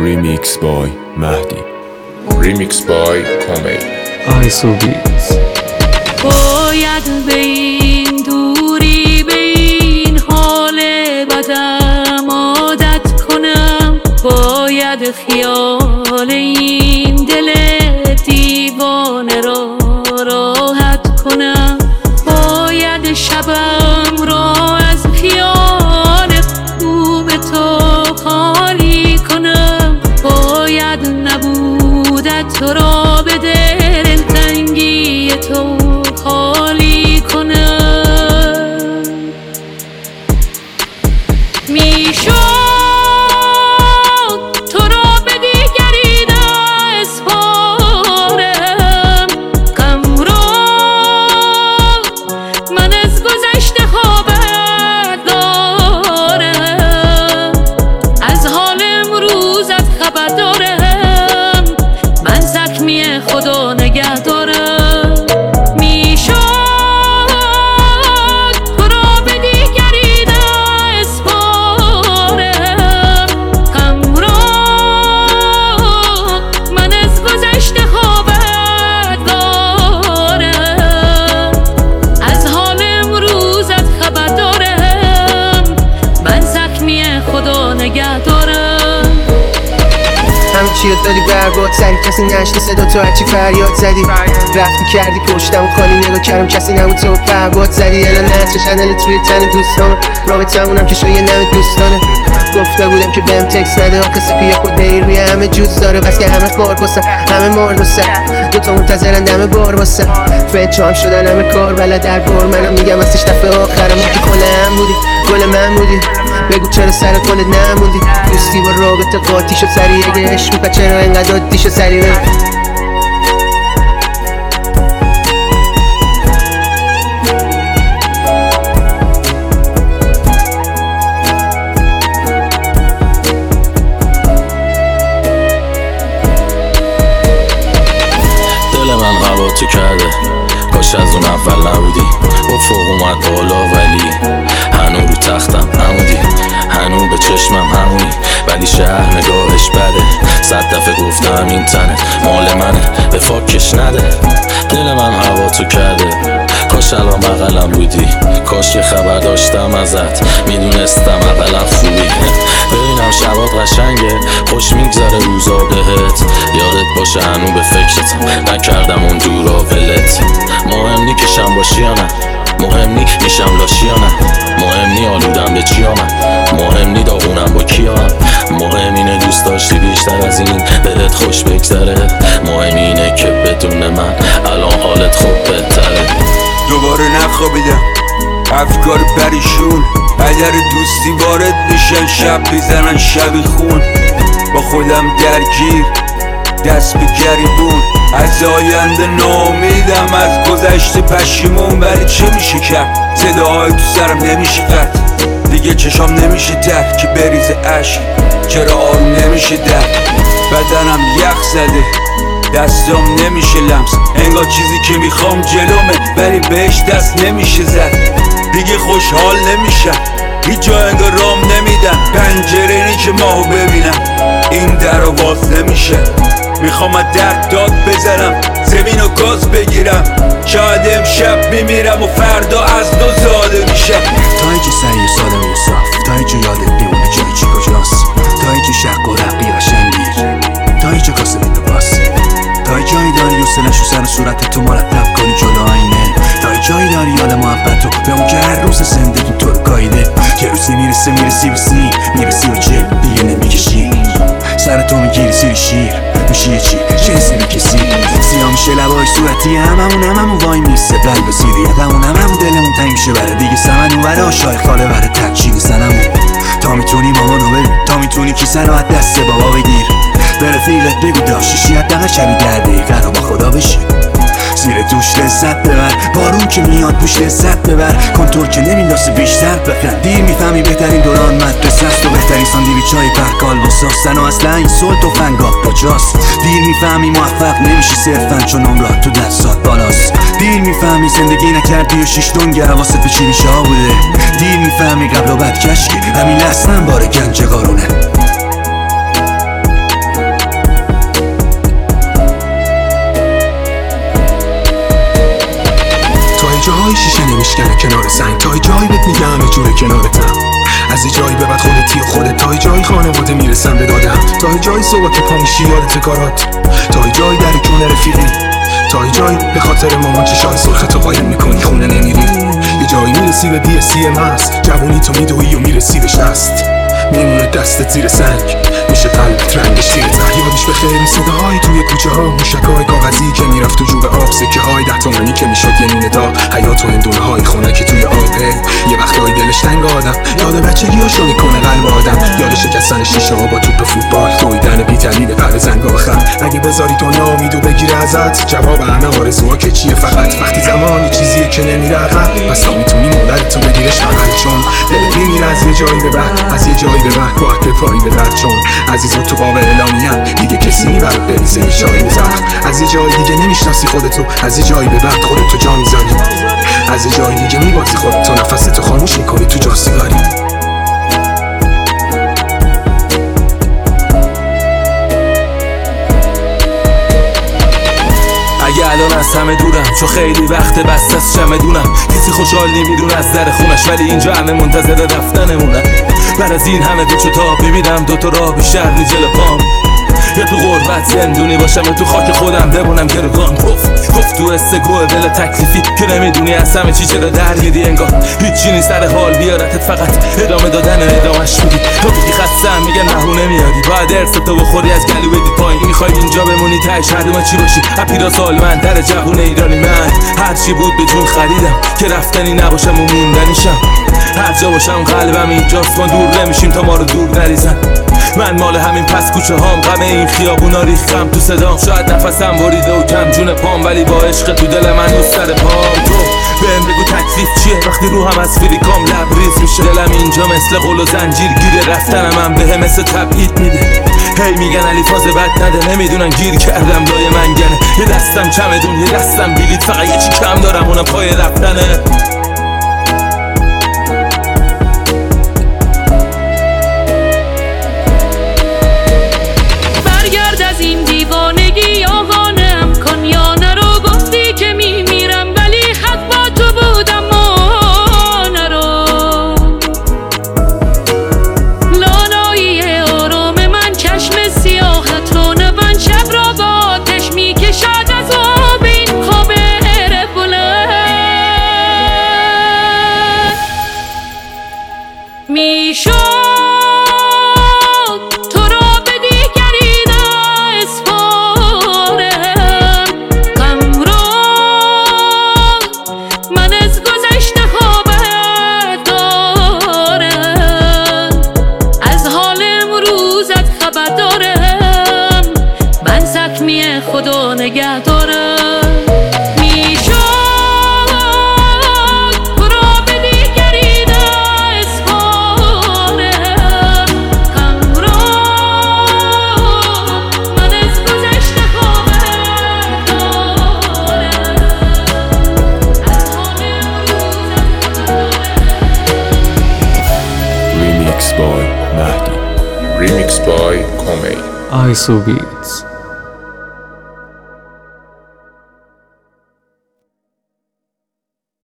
Remix by Mahdi. Remix by Komei. ISO Beats. باید به این دوری به این حال بدم عادت کنم، باید خیال این دل دیوانه را راحت کنم، باید شبم را از خیال خوب تو خالی کنم، باید نبودت تو را به دلتنگی تو خالی کنم. میشد تو را به دیگری نسپارم، غم را من از گذشته خبر دارم، از حال امروزت خبر دارم، من زخمی خدا نگه دارم. چیت داری برباد سری کسی نشته صدا تو هرچی فریاد زدی، رفتی کردی پشتم خالی نگاه کردم کسی نبود تو پرباد زدی، الان نصر شنلت روی تن دوستان رابطمونم که شاید نمه دوستانه، گفته بودم که بهم تکس نده آخه سپیه خود دیر روی همه جوز داره، بس که همه خار باسه همه مار باسه دوتا منتظرن دمه بار باسه فچه هم شدن همه کار بله در بار، منم میگم ازش دفعه آخرم که کلم بودی گل من بودی، بگو چرا سر کلت نموندی، دوستی با رابطه قاطی شد سریع اگه عشق میپا چرا اینقدر عادی شد سریع بگو. دل من هوا تو کرده کاش از اون اول نبودی، افق اومد بالا ولی هنو رو تختم همونی، هنو به چشمم همونی، ولی شهر نگاهش بده، 100 دفعه گفتم این تنه مال منه به فاکش نده. دل من هوا تو کرده کاش الان بغلم بودی، کاش که خبر داشتم ازت میدونستم اقلم خوبی، ببینم شبات قشنگه خوش میگذره روزا بهت، یادت باشه هنو به فکرتم نکردم اون دورا ولت، مهم نی کشم باشی یا نه، مهم نی میشم لاشی یا نه، مهم نی آلودم به چی آمد، مهم نی داغونم با کی هم، مهم اینه دوست داشتی بیشتر از این بهت خوش بگذره، مهم اینه که بدون من الان حالت خوب بهتره. دوباره نخوابیدم افکار پریشون، اگر دوستی وارد میشن شب میزنن شبی خون، با خودم درگیر دست به گریبون، از آینده ناامیدم از گذشته پشیمون، ولی چه میشه کرد صداهای تو سرم نمیشه قطع، دیگه چشام نمیشه تر که بریزه عشق، چرا آروم نمیشه در بدنم یخ زده دستام نمیشه لمس، انگار چیزی که میخوام جلومه ولی بهش دست نمیشه زد، دیگه خوشحال نمیشم هیچ جا انگار رام نمیدن، پنجره نی که ماهو ببینم این در رو باز نمیشه، میخوام از درد داد بزنم زمین و گاز بگیرم، شاید امشب میمیرم و فردا از دو زاده میشم. تا اینکه سریع سالم و صاف، تا اینکه یادت بیمونه جایی چی کجاست، تا اینکه شق و رقی قشنگی، تا اینکه کاسه بیده باست، تا اینکه جایی داری حوصله‌ش رو سر و صورت تو مرتب کنی جلو آینه، تا جایی داری یاد محبت رو به اون که هر روز زندگی تو رو گاییده، یه روزی میرسی به سی میرسی و چه دیگه نمیکشی، سر تو میگیری زیر شیر میشی یه چی جنسی میکسی، سیاه میشه لبای صورتی هممون وای میسته قلب سیدی هممون دلمون تنگ میشه بره دیگه سمن اون بره آشای خاله بره تکچین سنمون، تا میتونی مامانو ببین تا میتونی کیسه رو از دست بابا بگیر، به رفیقت بگو داشتیشی حداقل شبی 10 دقیقه رو با خدا بشی، زیر دوش لذت ببر بارون که میاد پوش لذت ببر، کنترل که نمیندازه بیشتر بخند، دیر میفهمی بهترین دوران مدرسه است و بهترین ساندویچ های پرکال واساستن و اصلا این صلح و فنگاه کجاست، دیر میفهمی موفق نمیشی صرفا چون عمرات تو دستات بالاست، دیر میفهمی زندگی نکردی و 6 دنگ حواست به چی میشه ها بوده، دیر میفهمی قبل و بعد کشکی همین لحظه هم باره گنج قارونه. بشکنه کنار سنگ. تا جایی بهت میگم یه جوره کنارتم، از یه جایی به بعد خودتی و خودت، تا جایی خانواده میرسم به دادم، تا جایی صبح که پا میشی یادت کارات، تا جایی در جون رفیقی، تا جایی به خاطر مامان چشای سرخت قایم میکنی خونه نمیری. یه جایی میرسی به BSC مست، جوونی تو میدوی و میرسی به شست، میمونه دستت زیر سنگ، میشه قلبت رنگش تیره تر. یادش بخیر این صداهای توی کوچه ها، موشکای کاغذی که میرفت تو جوب آب، سکه های 10 تومانی که میشد یه نونه داغ، حیات و هندونه های خنک توی آبه. یه وقتایی دلش تنگ آدم، یاد بچگیاشو میکنه قلب آدم، یاد شکستن شیشه ها با توپ فوتبال، دویدن بی‌دلیل بعد زنگ آخر. اگه بذاری دنیا امیدو بگیره ازت، جواب همه آرزوها که چیه فقط وقتی زمانی چیزیه که نمیره عقب، پس تا میتونی مادرتو بگیرش بغل، چون دلت میمیره از یه جایی به بعد، از یه جایی به بعد باید بپایی به درد، چون عزیزا تو باب اعلامیم دیگه کسی نیبرد بریزه یه جایی زخم. از یه جایی دیگه نمیشناسی خودتو، از یه جایی به بعد خودتو جا میزنی، از یه جایی دیگه میبازی خودتو، نفستو خاموش میکنی تو جا سیگاری. اگه الان از همه دورم، چون خیلی وقت بست از چمدونم، کسی خوشحال نمیدونه از در خونش، ولی اینجا همه منتظر رفتنمونن. بعد از این همه پیچ و تاب میبینم دوتا راه بیشتر نی جلو پام، یا تو غربت زندونی باشم یا تو خاک خودم بمونم گروگان. گفت تو استگوه دل تکلیفی که نمیدونی از همه چی چرا درگیری، انگار هیچی نیست سر حال بیارتت، فقط ادامه دادن ادامهش میدی. تو بگی خستم میگن نهو نمیاری، باید ارثتو بخوری از گلو بدی پایین. میخوای اینجا بمونی تهش هردومه چی باشی، اپیرا سالمند در جهون ایرانی. من هرچی بود به جون خریدم که رفتنی نباشم و موندنیشم، هر جا باشم قلبم اینجاست، ما دور نمیشیم تا ما رو دور نریزن. من مال همین پس کوچه هام، غم این خیابونا ریختم تو صدام، شاید نفسم بریده و کم جون پام، ولی با عشق تو دل من دوست سر پام. تو بهم بگو تکلیف چیه وقتی روحم از فریکام لبریز میشه، دلم اینجا مثل قل و زنجیر گیره، رفتنم هم بهم مثل تبعید میده. هی میگن علی فاز بد نده، نمیدونن گیر کردم لای منگنه، یه دستم چمدون یه دستم بلیط، فقط یه چی کم دارم اونم پای رفتنه. برگرد از این دیوانگی آهانم کن، یا نرو گفتی که میمیرم ولی حق با تو بودم و نرو. لالایی آرام من چشم سیاحت رو نبند، شب را با آتش میکشد از آب این خواب بلند. میشد خدا نگه داره. میشد تو را به دیگری نسپاره، غم را من از گذشته خبر دارم، از حال امروزت Remix by Mahdi. Remix by Komei. ISO Beats.